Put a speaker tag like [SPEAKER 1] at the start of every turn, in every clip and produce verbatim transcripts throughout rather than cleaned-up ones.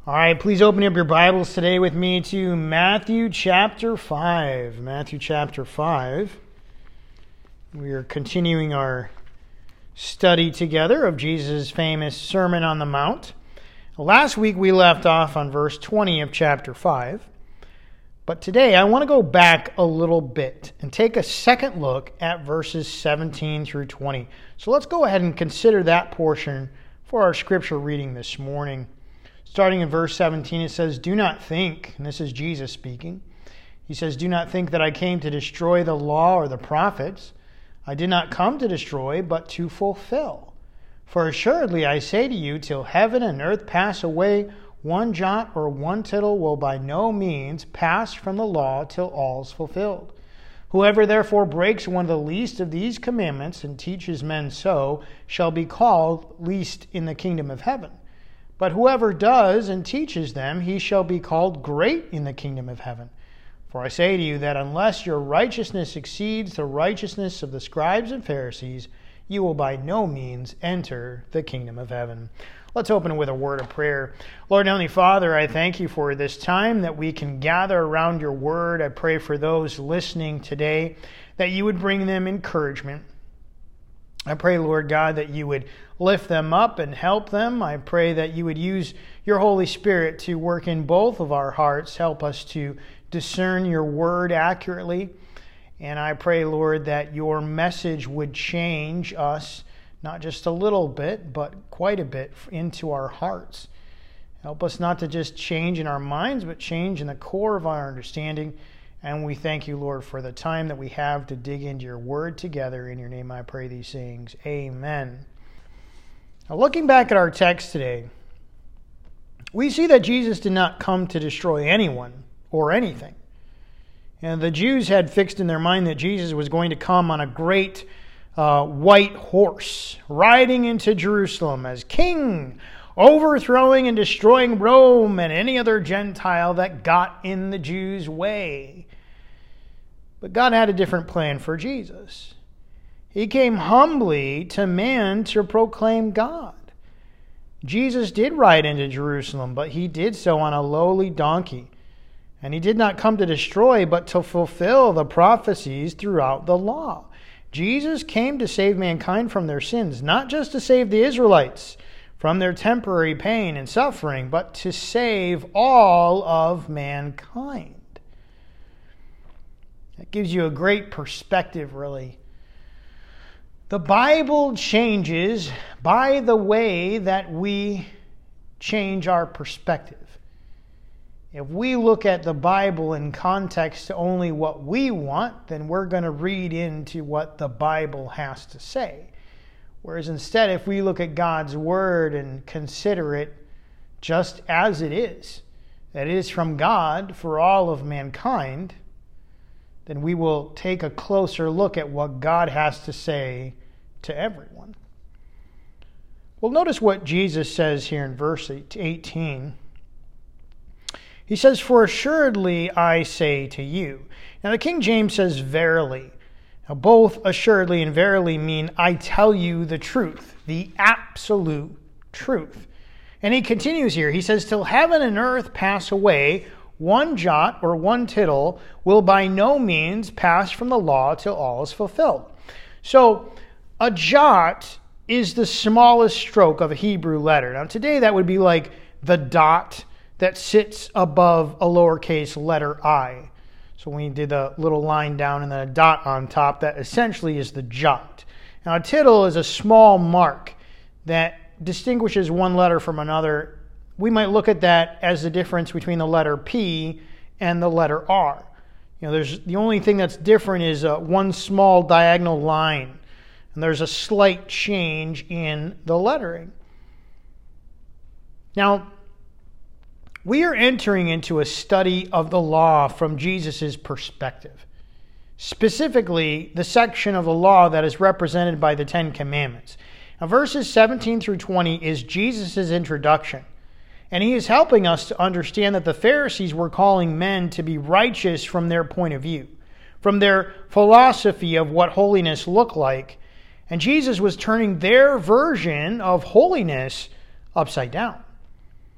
[SPEAKER 1] All right, please open up your Bibles today with me to Matthew chapter five. Matthew chapter five. We are continuing our study together of Jesus' famous Sermon on the Mount. Last week we left off on verse twenty of chapter five. But today I want to go back a little bit and take a second look at verses seventeen through twenty. So let's go ahead and consider that portion for our scripture reading this morning. Starting in verse seventeen, it says, "Do not think," and this is Jesus speaking, he says, "Do not think that I came to destroy the law or the prophets. I did not come to destroy, but to fulfill. For assuredly I say to you, till heaven and earth pass away, one jot or one tittle will by no means pass from the law till all is fulfilled. Whoever therefore breaks one of the least of these commandments and teaches men so shall be called least in the kingdom of heaven. But whoever does and teaches them, he shall be called great in the kingdom of heaven. For I say to you that unless your righteousness exceeds the righteousness of the scribes and Pharisees, you will by no means enter the kingdom of heaven." Let's open it with a word of prayer. Lord, Heavenly Father, I thank you for this time that we can gather around your word. I pray for those listening today that you would bring them encouragement. I pray, Lord God, that you would lift them up and help them. I pray that you would use your Holy Spirit to work in both of our hearts. Help us to discern your word accurately. And I pray, Lord, that your message would change us, not just a little bit, but quite a bit into our hearts. Help us not to just change in our minds, but change in the core of our understanding. And we thank you, Lord, for the time that we have to dig into your word together. In your name I pray these things. Amen. Now, looking back at our text today, we see that Jesus did not come to destroy anyone or anything. And the Jews had fixed in their mind that Jesus was going to come on a great uh, white horse, riding into Jerusalem as king, overthrowing and destroying Rome and any other Gentile that got in the Jews' way. But God had a different plan for Jesus. He came humbly to man to proclaim God. Jesus did ride into Jerusalem, but he did so on a lowly donkey. And he did not come to destroy, but to fulfill the prophecies throughout the law. Jesus came to save mankind from their sins, not just to save the Israelites from their temporary pain and suffering, but to save all of mankind. That gives you a great perspective, really. The Bible changes by the way that we change our perspective. If we look at the Bible in context to only what we want, then we're going to read into what the Bible has to say. Whereas instead, if we look at God's Word and consider it just as it is, that it is from God for all of mankind, then we will take a closer look at what God has to say to everyone. Well, notice what Jesus says here in verse eighteen. He says, "For assuredly I say to you." Now the King James says verily. Now both assuredly and verily mean I tell you the truth, the absolute truth. And he continues here. He says, "Till heaven and earth pass away, one jot or one tittle will by no means pass from the law till all is fulfilled." So a jot is the smallest stroke of a Hebrew letter. Now today that would be like the dot that sits above a lowercase letter I. So when you did the little line down and then a dot on top, that essentially is the jot. Now a tittle is a small mark that distinguishes one letter from another. We might look at that as the difference between the letter P and the letter R. You know, there's the only thing that's different is uh, one small diagonal line, and there's a slight change in the lettering. Now, we are entering into a study of the law from Jesus' perspective. Specifically, the section of the law that is represented by the Ten Commandments. Now, verses seventeen through twenty is Jesus' introduction. And he is helping us to understand that the Pharisees were calling men to be righteous from their point of view, from their philosophy of what holiness looked like. And Jesus was turning their version of holiness upside down.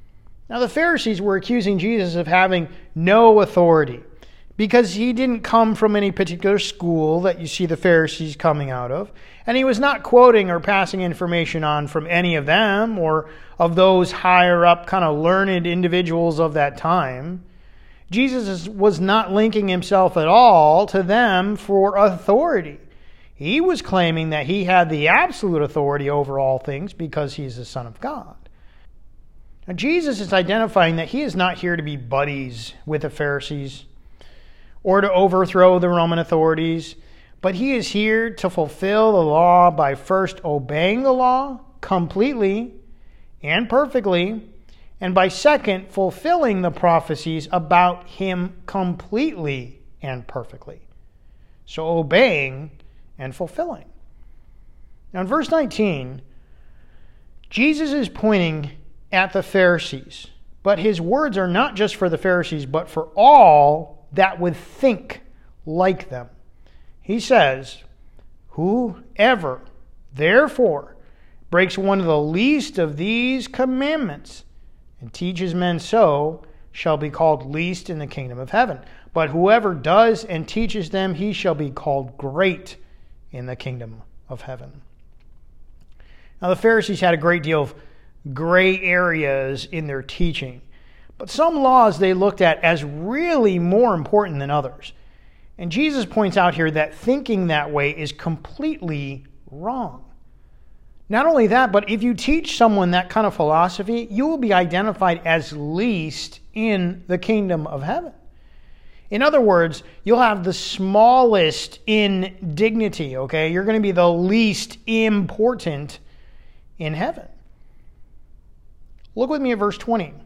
[SPEAKER 1] Now the Pharisees were accusing Jesus of having no authority because he didn't come from any particular school that you see the Pharisees coming out of, and he was not quoting or passing information on from any of them or of those higher up kind of learned individuals of that time. Jesus was not linking himself at all to them for authority. He was claiming that he had the absolute authority over all things because he's the Son of God. Now, Jesus is identifying that he is not here to be buddies with the Pharisees or to overthrow the Roman authorities, but he is here to fulfill the law by first obeying the law completely and perfectly, and by second, fulfilling the prophecies about him completely and perfectly. So obeying and fulfilling. Now in verse nineteen, Jesus is pointing at the Pharisees, but his words are not just for the Pharisees, but for all that would think like them. He says, "Whoever, therefore, breaks one of the least of these commandments and teaches men so, shall be called least in the kingdom of heaven. But whoever does and teaches them, he shall be called great in the kingdom of heaven." Now the Pharisees had a great deal of gray areas in their teaching, but some laws they looked at as really more important than others. And Jesus points out here that thinking that way is completely wrong. Not only that, but if you teach someone that kind of philosophy, you will be identified as least in the kingdom of heaven. In other words, you'll have the smallest in dignity, okay? You're going to be the least important in heaven. Look with me at verse twenty.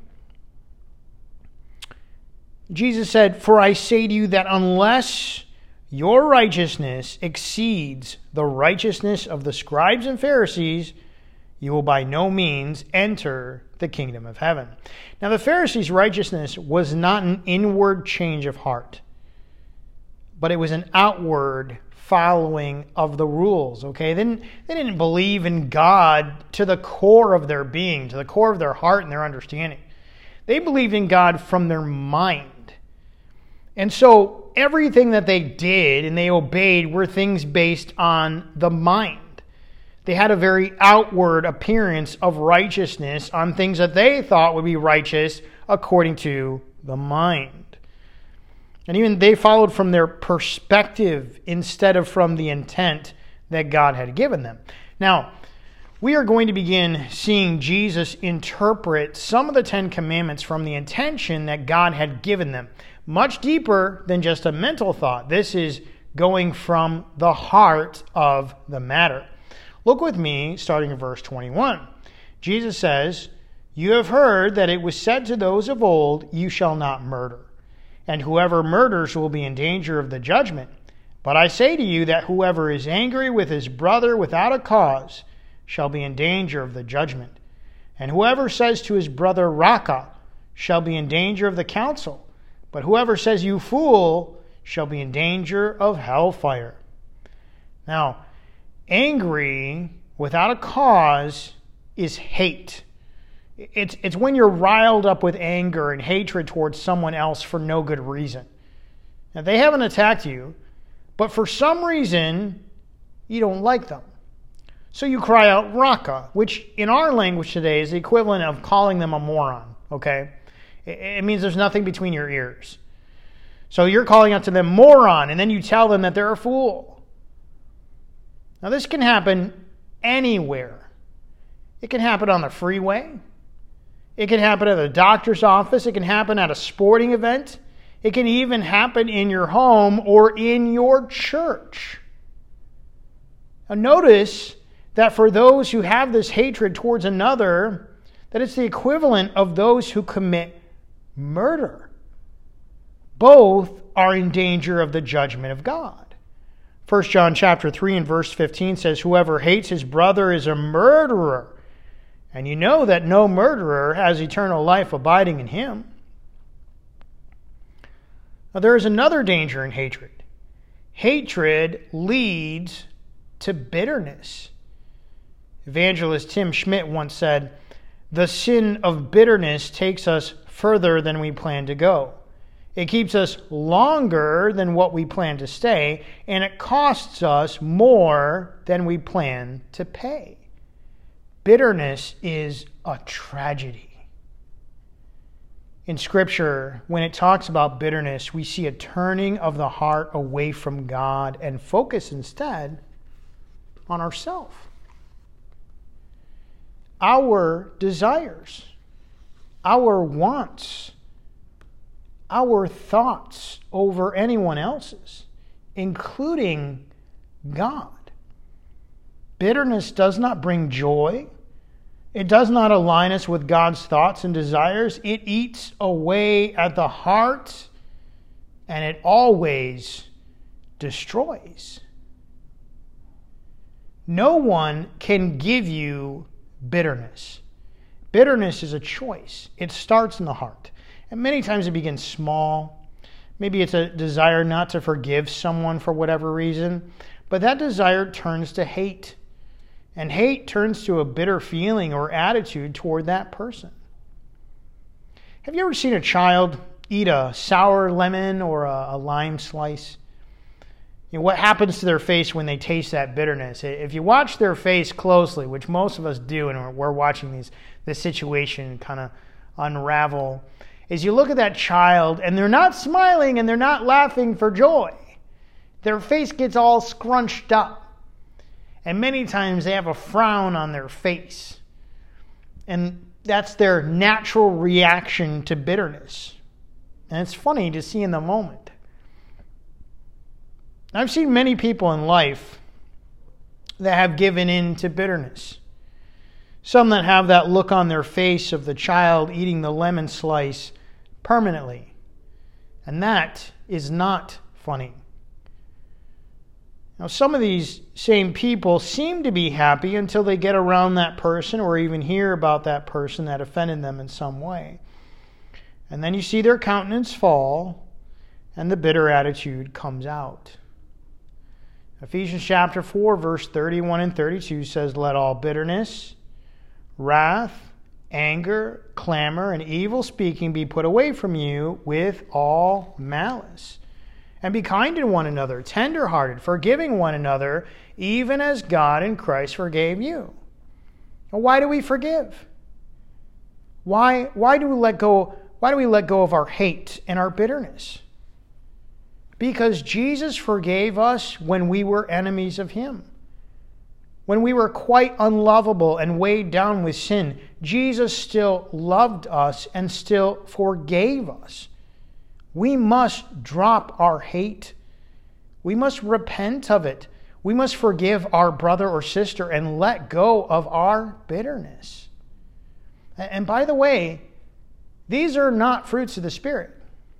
[SPEAKER 1] Jesus said, "For I say to you that unless your righteousness exceeds the righteousness of the scribes and Pharisees, you will by no means enter the kingdom of heaven." Now the Pharisees' righteousness was not an inward change of heart, but it was an outward following of the rules, okay? They didn't, they didn't believe in God to the core of their being, to the core of their heart and their understanding. They believed in God from their mind. And so everything that they did and they obeyed were things based on the mind. They had a very outward appearance of righteousness on things that they thought would be righteous according to the mind. And even they followed from their perspective instead of from the intent that God had given them. Now, we are going to begin seeing Jesus interpret some of the Ten Commandments from the intention that God had given them. Much deeper than just a mental thought. This is going from the heart of the matter. Look with me, starting in verse twenty-one. Jesus says, "You have heard that it was said to those of old, 'You shall not murder,' and whoever murders will be in danger of the judgment. But I say to you that whoever is angry with his brother without a cause shall be in danger of the judgment. And whoever says to his brother, 'Raca,' shall be in danger of the council. But whoever says, 'You fool,' shall be in danger of hellfire." Now, angry without a cause is hate. It's, it's when you're riled up with anger and hatred towards someone else for no good reason. Now, they haven't attacked you, but for some reason, you don't like them. So you cry out, "Raca," which in our language today is the equivalent of calling them a moron, okay? It means there's nothing between your ears. So you're calling out to them, "Moron," and then you tell them that they're a fool. Now this can happen anywhere. It can happen on the freeway. It can happen at a doctor's office. It can happen at a sporting event. It can even happen in your home or in your church. Now notice that for those who have this hatred towards another, that it's the equivalent of those who commit murder. Both are in danger of the judgment of God. First John chapter three and verse fifteen says, "Whoever hates his brother is a murderer, and you know that no murderer has eternal life abiding in him." Now there is another danger in hatred. Hatred leads to bitterness. Evangelist Tim Schmidt once said, The sin of bitterness takes us further than we plan to go. It keeps us longer than what we plan to stay, and it costs us more than we plan to pay. Bitterness is a tragedy. In Scripture, when it talks about bitterness, we see a turning of the heart away from God and focus instead on ourselves. Our desires, our wants, our thoughts over anyone else's, including God. Bitterness does not bring joy. It does not align us with God's thoughts and desires. It eats away at the heart, and it always destroys. No one can give you bitterness. Bitterness is a choice. It starts in the heart. And many times it begins small. Maybe it's a desire not to forgive someone for whatever reason. But that desire turns to hate. And hate turns to a bitter feeling or attitude toward that person. Have you ever seen a child eat a sour lemon or a, a lime slice? You know, what happens to their face when they taste that bitterness? If you watch their face closely, which most of us do, and we're watching these this situation kind of unravel, is you look at that child and they're not smiling and they're not laughing for joy. Their face gets all scrunched up. And many times they have a frown on their face. And that's their natural reaction to bitterness. And it's funny to see in the moment. I've seen many people in life that have given in to bitterness. Some that have that look on their face of the child eating the lemon slice permanently. And that is not funny. Now, some of these same people seem to be happy until they get around that person or even hear about that person that offended them in some way. And then you see their countenance fall and the bitter attitude comes out. Ephesians chapter four, verse thirty-one and thirty-two says, "Let all bitterness, wrath, anger, clamor, and evil speaking be put away from you with all malice. And be kind to one another, tender-hearted, forgiving one another, even as God in Christ forgave you." Now, why do we forgive? Why, why do we let go, why do we let go of our hate and our bitterness? Because Jesus forgave us when we were enemies of Him. When we were quite unlovable and weighed down with sin, Jesus still loved us and still forgave us. We must drop our hate. We must repent of it. We must forgive our brother or sister and let go of our bitterness. And by the way, these are not fruits of the Spirit.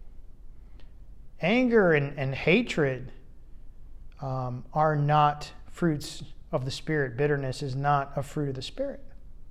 [SPEAKER 1] Anger and, and hatred um, are not fruits of the Spirit. Bitterness is not a fruit of the Spirit.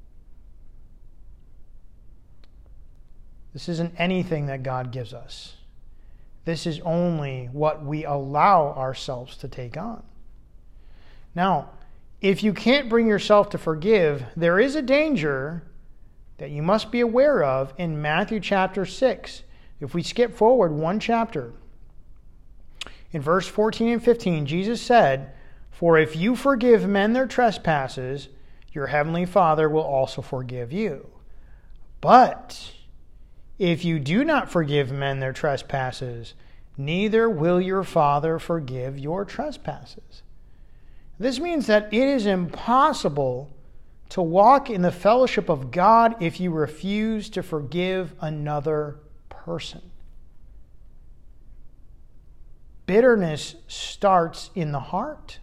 [SPEAKER 1] This isn't anything that God gives us. This is only what we allow ourselves to take on. Now, if you can't bring yourself to forgive, there is a danger that you must be aware of in Matthew chapter six. If we skip forward one chapter, in verse fourteen and fifteen, Jesus said, "For if you forgive men their trespasses, your heavenly Father will also forgive you. But if you do not forgive men their trespasses, neither will your Father forgive your trespasses." This means that it is impossible to walk in the fellowship of God if you refuse to forgive another person. Bitterness starts in the heart.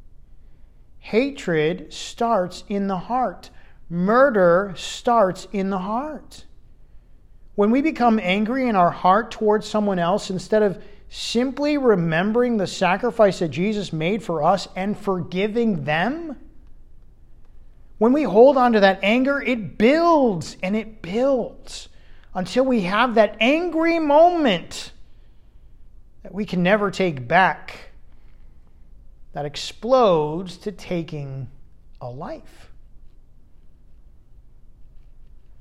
[SPEAKER 1] Hatred starts in the heart. Murder starts in the heart. When we become angry in our heart towards someone else, instead of simply remembering the sacrifice that Jesus made for us and forgiving them, when we hold on to that anger, it builds and it builds until we have that angry moment that we can never take back, that explodes to taking a life.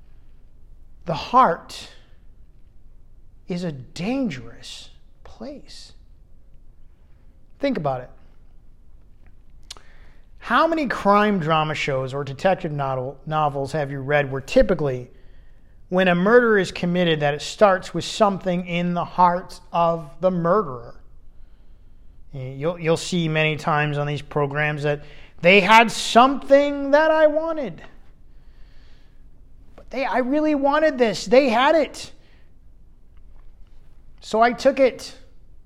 [SPEAKER 1] The heart is a dangerous place. Think about it. How many crime drama shows or detective novel, novels have you read where typically when a murder is committed that it starts with something in the heart of the murderer? You'll, you'll see many times on these programs that they had something that I wanted. But they, I really wanted this. They had it. So I took it.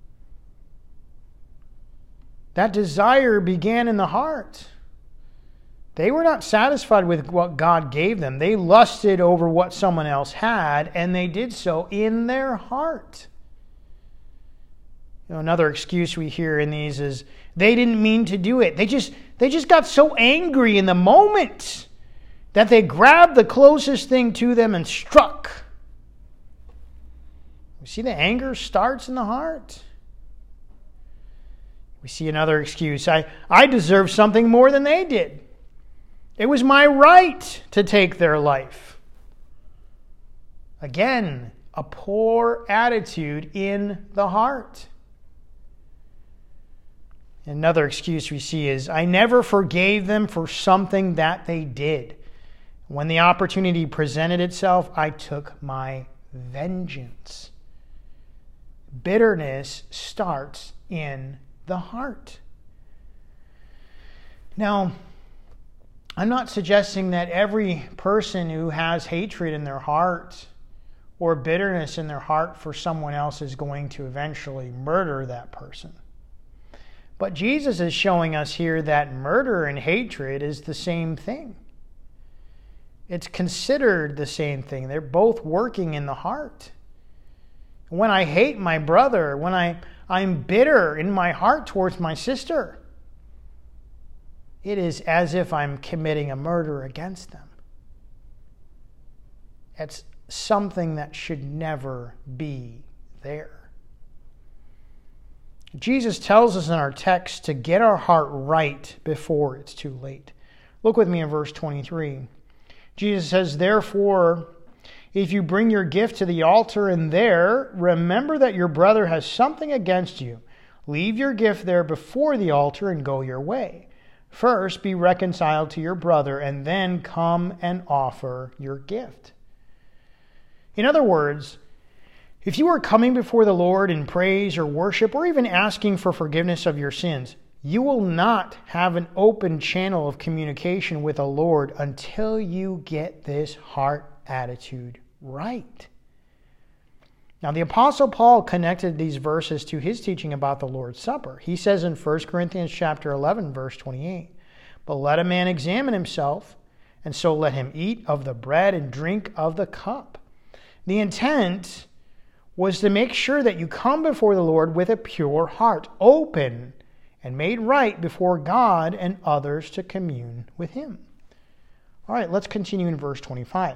[SPEAKER 1] That desire began in the heart. They were not satisfied with what God gave them. They lusted over what someone else had, and they did so in their heart. You know, another excuse we hear in these is they didn't mean to do it. They just they just got so angry in the moment that they grabbed the closest thing to them and struck. You see, the anger starts in the heart. We see another excuse. I, I deserve something more than they did. It was my right to take their life. Again, a poor attitude in the heart. Another excuse we see is, I never forgave them for something that they did. When the opportunity presented itself, I took my vengeance. Bitterness starts in the heart. Now, I'm not suggesting that every person who has hatred in their heart or bitterness in their heart for someone else is going to eventually murder that person. But Jesus is showing us here that murder and hatred is the same thing. It's considered the same thing. They're both working in the heart. When I hate my brother, when I, I'm bitter in my heart towards my sister, it is as if I'm committing a murder against them. It's something that should never be there. Jesus tells us in our text to get our heart right before it's too late. Look with me in verse twenty-three. Jesus says, therefore, if you bring your gift to the altar and there remember that your brother has something against you, leave your gift there before the altar and go your way. First, be reconciled to your brother, and then come and offer your gift. In other words, if you are coming before the Lord in praise or worship, or even asking for forgiveness of your sins, you will not have an open channel of communication with the Lord until you get this heart attitude right. Now, the Apostle Paul connected these verses to his teaching about the Lord's Supper. He says in First Corinthians chapter eleven, verse twenty-eight, but let a man examine himself, and so let him eat of the bread and drink of the cup. The intent was to make sure that you come before the Lord with a pure heart, open and made right before God and others to commune with him. All right, let's continue in verse twenty-five.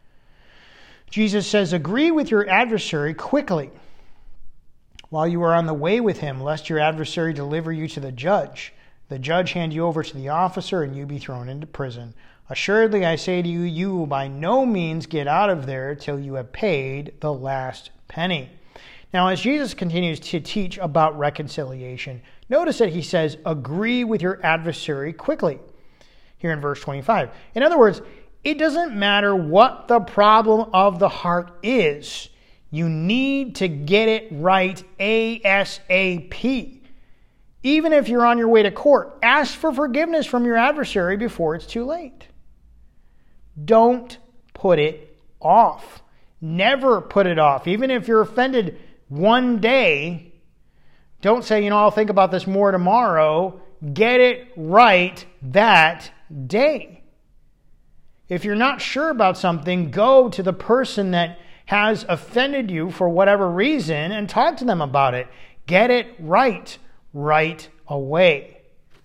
[SPEAKER 1] Jesus says, agree with your adversary quickly while you are on the way with him, lest your adversary deliver you to the judge, the judge hand you over to the officer, and you be thrown into prison. Assuredly, I say to you, you will by no means get out of there till you have paid the last penny. Now, as Jesus continues to teach about reconciliation, notice that he says, agree with your adversary quickly, here in verse twenty-five. In other words, it doesn't matter what the problem of the heart is. You need to get it right ASAP. Even if you're on your way to court, ask for forgiveness from your adversary before it's too late. Don't put it off. Never put it off. Even if you're offended one day, don't say, you know, I'll think about this more tomorrow. Get it right that day. If you're not sure about something, go to the person that has offended you for whatever reason and talk to them about it. Get it right, right away.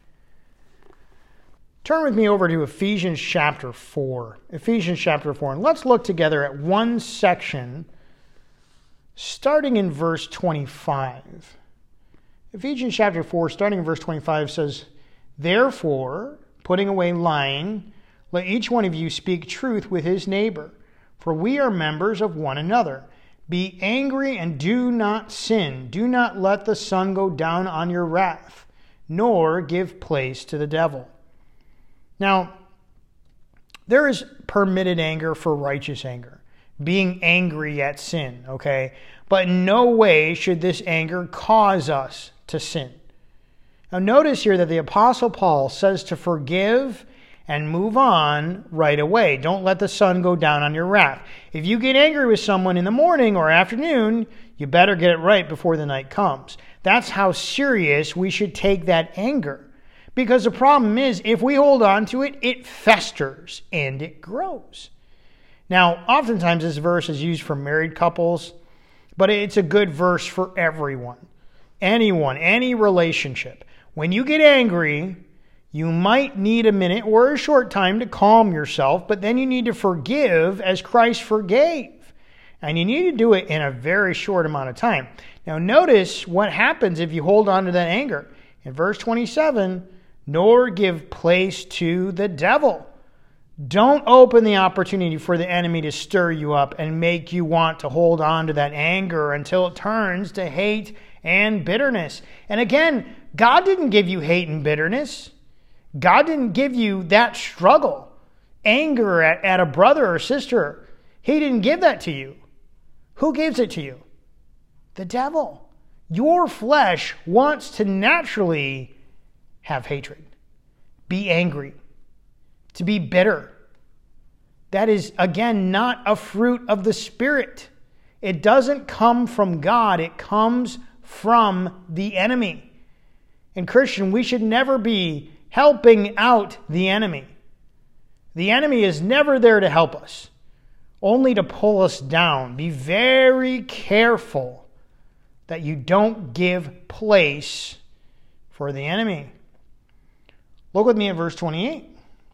[SPEAKER 1] Turn with me over to Ephesians chapter four. Ephesians chapter four. And let's look together at one section starting in verse twenty-five. Ephesians chapter four, starting in verse twenty-five, says, therefore, putting away lying, let each one of you speak truth with his neighbor, for we are members of one another. Be angry and do not sin. Do not let the sun go down on your wrath, nor give place to the devil. Now, there is permitted anger for righteous anger, being angry at sin, okay? But in no way should this anger cause us to sin. Now, notice here that the Apostle Paul says to forgive and move on right away. Don't let the sun go down on your wrath. If you get angry with someone in the morning or afternoon, you better get it right before the night comes. That's how serious we should take that anger. Because the problem is, if we hold on to it, it festers and it grows. Now, oftentimes this verse is used for married couples, but it's a good verse for everyone. Anyone, any relationship. When you get angry, you might need a minute or a short time to calm yourself, but then you need to forgive as Christ forgave. And you need to do it in a very short amount of time. Now notice what happens if you hold on to that anger. In verse twenty-seven, nor give place to the devil. Don't open the opportunity for the enemy to stir you up and make you want to hold on to that anger until it turns to hate and bitterness. And again, God didn't give you hate and bitterness. God didn't give you that struggle, anger at, at a brother or sister. He didn't give that to you. Who gives it to you? The devil. Your flesh wants to naturally have hatred, be angry, to be bitter. That is, again, not a fruit of the Spirit. It doesn't come from God. It comes from the enemy. And Christian, we should never be helping out the enemy. The enemy is never there to help us, only to pull us down. Be very careful that you don't give place for the enemy. Look with me at verse twenty-eight.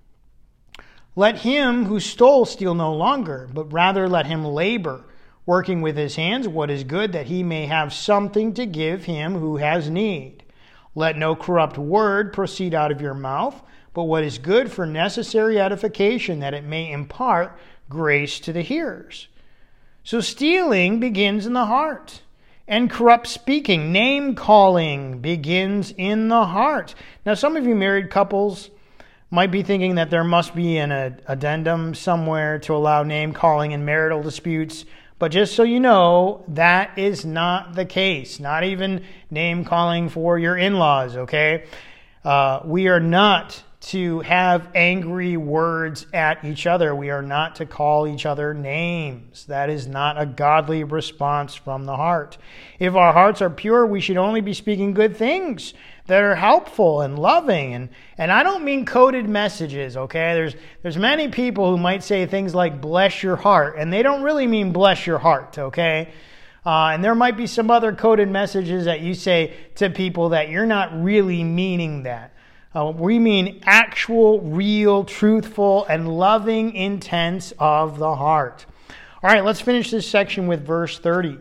[SPEAKER 1] Let him who stole steal no longer, but rather let him labor, working with his hands what is good, that he may have something to give him who has need. Let no corrupt word proceed out of your mouth, but what is good for necessary edification, that it may impart grace to the hearers. So stealing begins in the heart, and corrupt speaking, name-calling, begins in the heart. Now, some of you married couples might be thinking that there must be an addendum somewhere to allow name-calling in marital disputes. But just so you know, that is not the case. Not even name-calling for your in-laws, okay? Uh, we are not to have angry words at each other. We are not to call each other names. That is not a godly response from the heart. If our hearts are pure, we should only be speaking good things that are helpful and loving. And, and I don't mean coded messages, okay? There's, there's many people who might say things like, bless your heart, and they don't really mean bless your heart, okay? Uh, and there might be some other coded messages that you say to people that you're not really meaning that. Uh, we mean actual, real, truthful, and loving intents of the heart. All right, let's finish this section with verse thirty.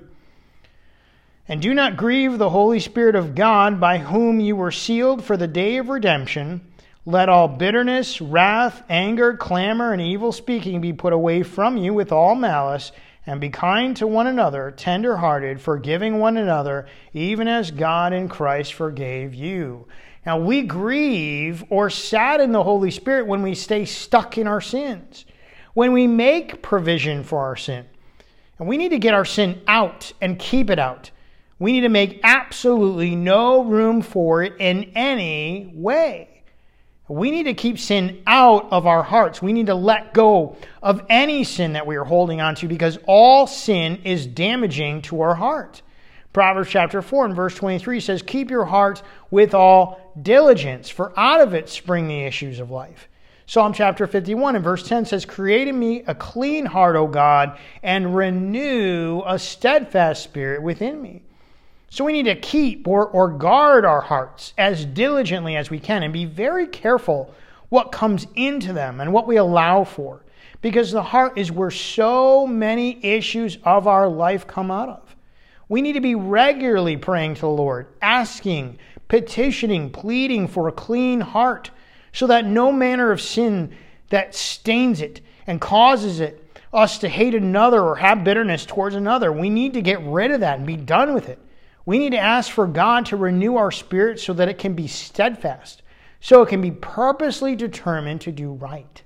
[SPEAKER 1] And do not grieve the Holy Spirit of God, by whom you were sealed for the day of redemption. Let all bitterness, wrath, anger, clamor, and evil speaking be put away from you with all malice, and be kind to one another, tender-hearted, forgiving one another, even as God in Christ forgave you. Now, we grieve or sadden the Holy Spirit when we stay stuck in our sins, when we make provision for our sin. And we need to get our sin out and keep it out. We need to make absolutely no room for it in any way. We need to keep sin out of our hearts. We need to let go of any sin that we are holding on to, because all sin is damaging to our heart. Proverbs chapter four and verse twenty-three says, keep your heart with all diligence, for out of it spring the issues of life. Psalm chapter fifty-one and verse ten says, create in me a clean heart, O God, and renew a steadfast spirit within me. So we need to keep or, or guard our hearts as diligently as we can, and be very careful what comes into them and what we allow for, because the heart is where so many issues of our life come out of. We need to be regularly praying to the Lord, asking, petitioning, pleading for a clean heart, so that no manner of sin that stains it and causes it us to hate another or have bitterness towards another. We need to get rid of that and be done with it. We need to ask for God to renew our spirit so that it can be steadfast, so it can be purposely determined to do right.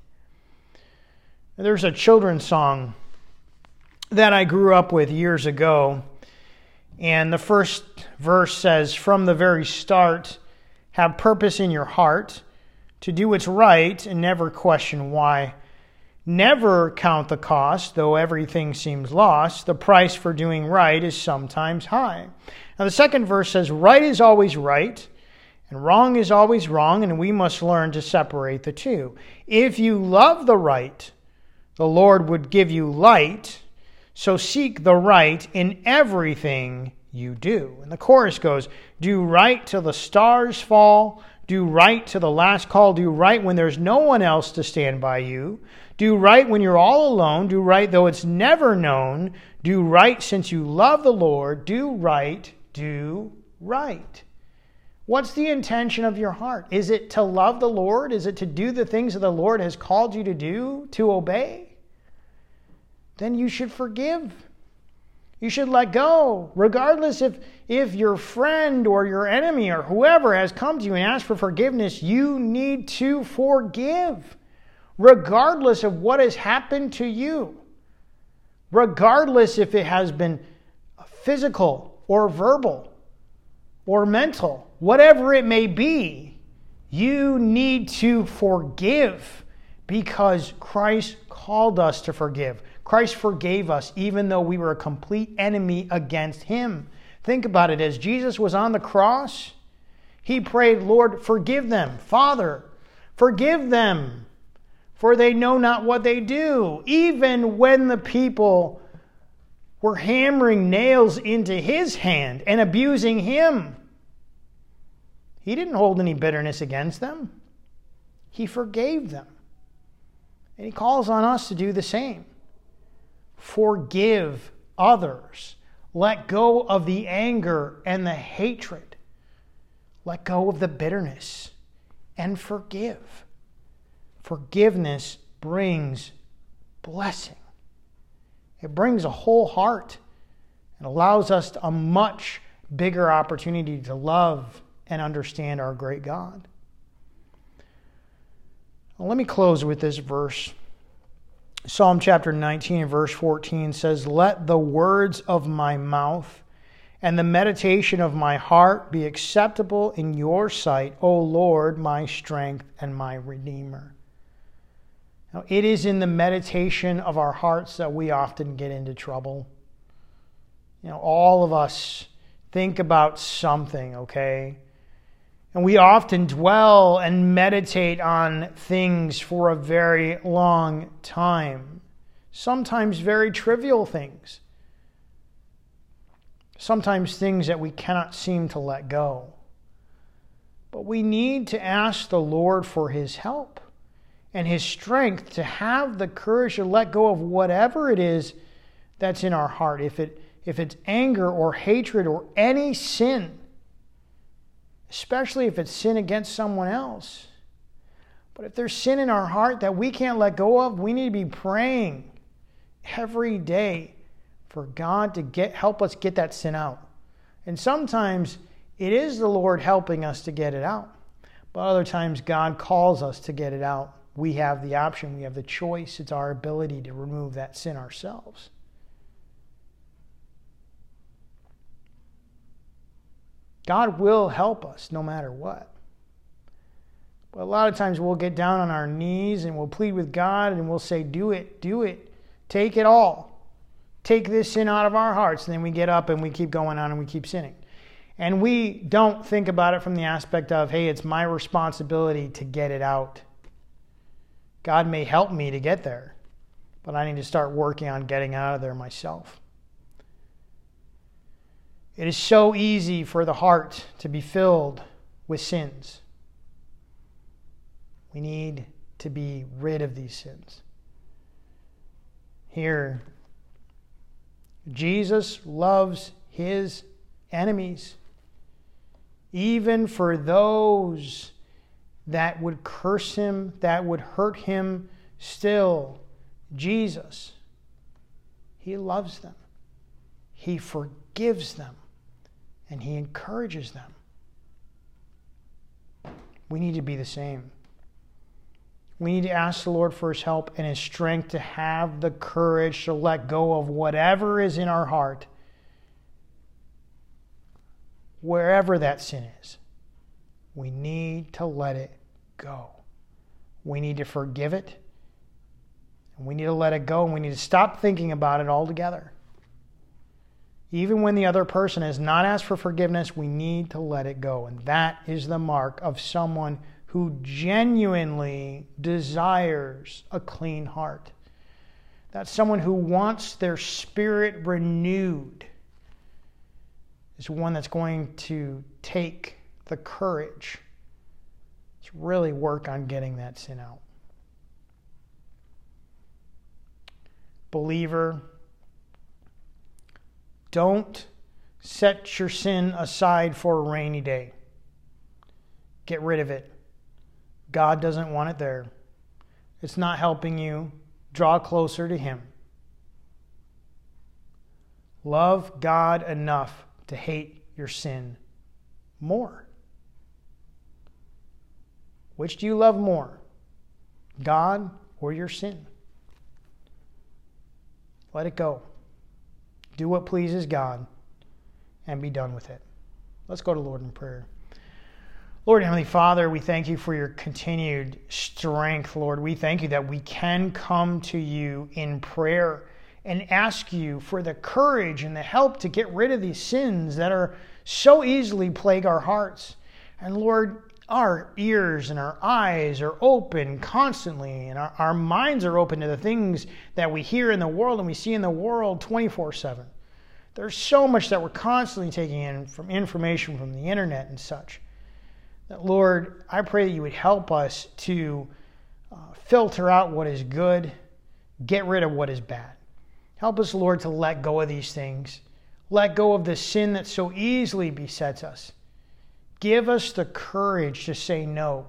[SPEAKER 1] There's a children's song that I grew up with years ago, and the first verse says, "From the very start, have purpose in your heart to do what's right and never question why. Never count the cost, though everything seems lost. The price for doing right is sometimes high." Now the second verse says, "Right is always right, and wrong is always wrong, and we must learn to separate the two. If you love the right, the Lord would give you light, so seek the right in everything you do." And the chorus goes, "Do right till the stars fall, do right till the last call, do right when there's no one else to stand by you. Do right when you're all alone, do right though it's never known. Do right since you love the Lord, do right, do right." What's the intention of your heart? Is it to love the Lord? Is it to do the things that the Lord has called you to do, to obey? Then you should forgive. You should let go, regardless if, if your friend or your enemy or whoever has come to you and asked for forgiveness. You need to forgive, regardless of what has happened to you, regardless if it has been physical or verbal or mental, whatever it may be. You need to forgive because Christ called us to forgive. Christ forgave us even though we were a complete enemy against him. Think about it. As Jesus was on the cross, he prayed, "Lord, forgive them. Father, forgive them, for they know not what they do." Even when the people were hammering nails into his hand and abusing him, he didn't hold any bitterness against them. He forgave them. And he calls on us to do the same. Forgive others. Let go of the anger and the hatred. Let go of the bitterness and forgive. Forgiveness brings blessing. It brings a whole heart and allows us a much bigger opportunity to love and understand our great God. Well, let me close with this verse. Psalm chapter nineteen and verse fourteen says, "Let the words of my mouth and the meditation of my heart be acceptable in your sight, O Lord, my strength and my Redeemer." Now, it is in the meditation of our hearts that we often get into trouble. You know, all of us think about something, okay? And we often dwell and meditate on things for a very long time. Sometimes very trivial things. Sometimes things that we cannot seem to let go. But we need to ask the Lord for his help and his strength to have the courage to let go of whatever it is that's in our heart. If it, if it's anger or hatred or any sin, especially if it's sin against someone else. But if there's sin in our heart that we can't let go of, we need to be praying every day for God to get help us get that sin out. And sometimes it is the Lord helping us to get it out. But other times God calls us to get it out. We have the option. We have the choice. It's our ability to remove that sin ourselves. God will help us no matter what. But a lot of times we'll get down on our knees and we'll plead with God and we'll say, do it, do it. Take it all. Take this sin out of our hearts. And then we get up and we keep going on and we keep sinning. And we don't think about it from the aspect of, hey, it's my responsibility to get it out. God may help me to get there, but I need to start working on getting out of there myself. It is so easy for the heart to be filled with sins. We need to be rid of these sins. Here, Jesus loves his enemies, even for those that would curse him, that would hurt him. Still, Jesus He loves them. He forgives them. And He encourages them. We need to be the same. We need to ask the Lord for His help and His strength to have the courage to let go of whatever is in our heart, wherever that sin is. We need to let it go. We need to forgive it. And we need to let it go, and we need to stop thinking about it altogether. Even when the other person has not asked for forgiveness, we need to let it go. And that is the mark of someone who genuinely desires a clean heart. That's someone who wants their spirit renewed. Is one that's going to take the courage to really work on getting that sin out. Believer, don't set your sin aside for a rainy day. Get rid of it. God doesn't want it there. It's not helping you draw closer to Him. Love God enough to hate your sin more. Which do you love more? God or your sin? Let it go. Do what pleases God and be done with it. Let's go to the Lord in prayer. Lord, Heavenly Father, we thank You for Your continued strength, Lord. We thank You that we can come to You in prayer and ask You for the courage and the help to get rid of these sins that are so easily plague our hearts. And Lord, our ears and our eyes are open constantly, and our, our minds are open to the things that we hear in the world and we see in the world twenty-four seven. There's so much that we're constantly taking in from information from the internet and such. That, Lord, I pray that You would help us to uh, filter out what is good, get rid of what is bad. Help us, Lord, to let go of these things. Let go of the sin that so easily besets us. Give us the courage to say no,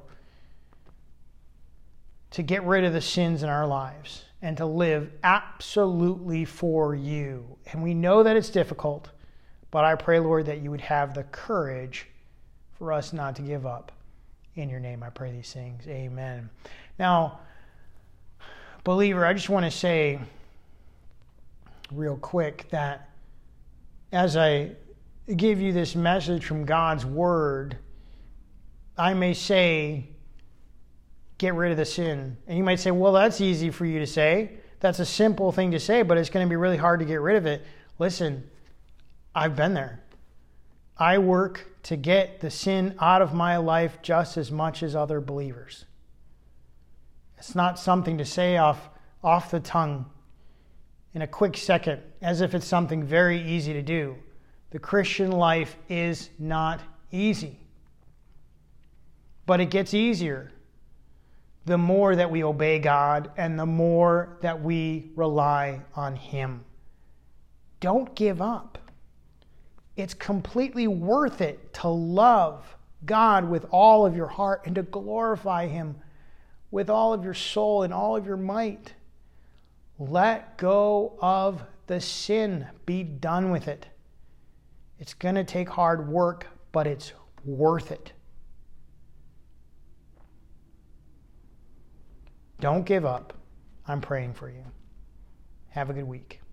[SPEAKER 1] to get rid of the sins in our lives, and to live absolutely for You. And we know that it's difficult, but I pray, Lord, that You would have the courage for us not to give up. In Your name I pray these things. Amen. Now, believer, I just want to say real quick that as I give you this message from God's Word, I may say, get rid of the sin. And you might say, well, that's easy for you to say. That's a simple thing to say, but it's going to be really hard to get rid of it. Listen, I've been there. I work to get the sin out of my life just as much as other believers. It's not something to say off, off the tongue in a quick second, as if it's something very easy to do. The Christian life is not easy. But it gets easier the more that we obey God and the more that we rely on Him. Don't give up. It's completely worth it to love God with all of your heart and to glorify Him with all of your soul and all of your might. Let go of the sin. Be done with it. It's going to take hard work, but it's worth it. Don't give up. I'm praying for you. Have a good week.